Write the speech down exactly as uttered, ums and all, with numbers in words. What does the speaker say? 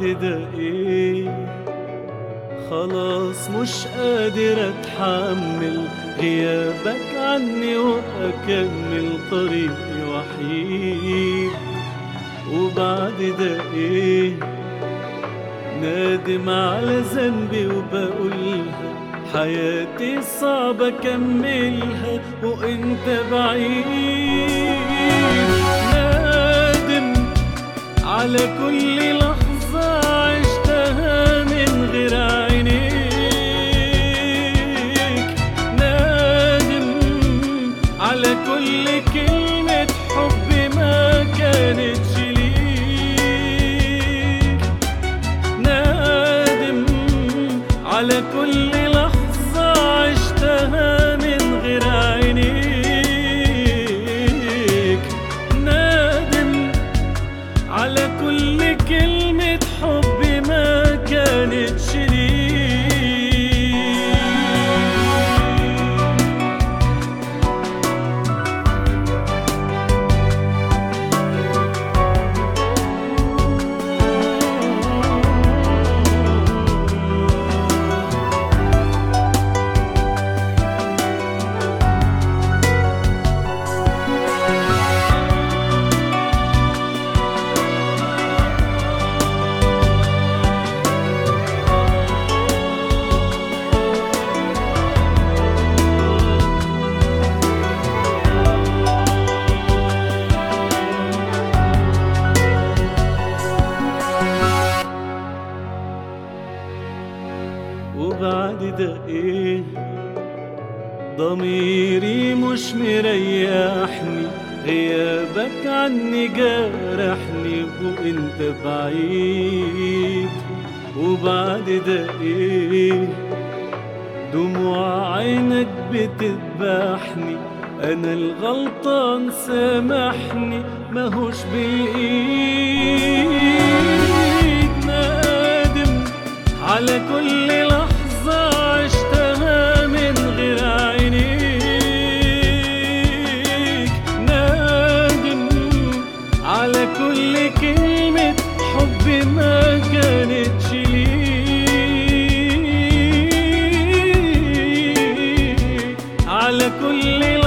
وبعد ده ايه؟ خلاص مش قادر اتحمل غيابك عني واكمل طريقي وحيد. وبعد ده ايه؟ نادم على ذنبي وبقولها حياتي صعبة اكملها وانت بعيد. نادم على كل لحظة عشتها من غير عينيك. نادم على كل كلمة حب ما كانتش ليك. نادم على كل لحظة عشتها من غير عينيك. نادم على كل كلمة حب ما كانتش ليك. وبعد ده ايه؟ ضميري مش مريحني غيابك عني جارحني وانت بعيد. وبعد ده ايه؟ دموع عينك بتذبحني انا الغلطان سامحني ماهوش بالايد. نادم على كل لحظة عشتها من غير عينيك. نادم على كل كلمة حب ما كانتش ليك. على كل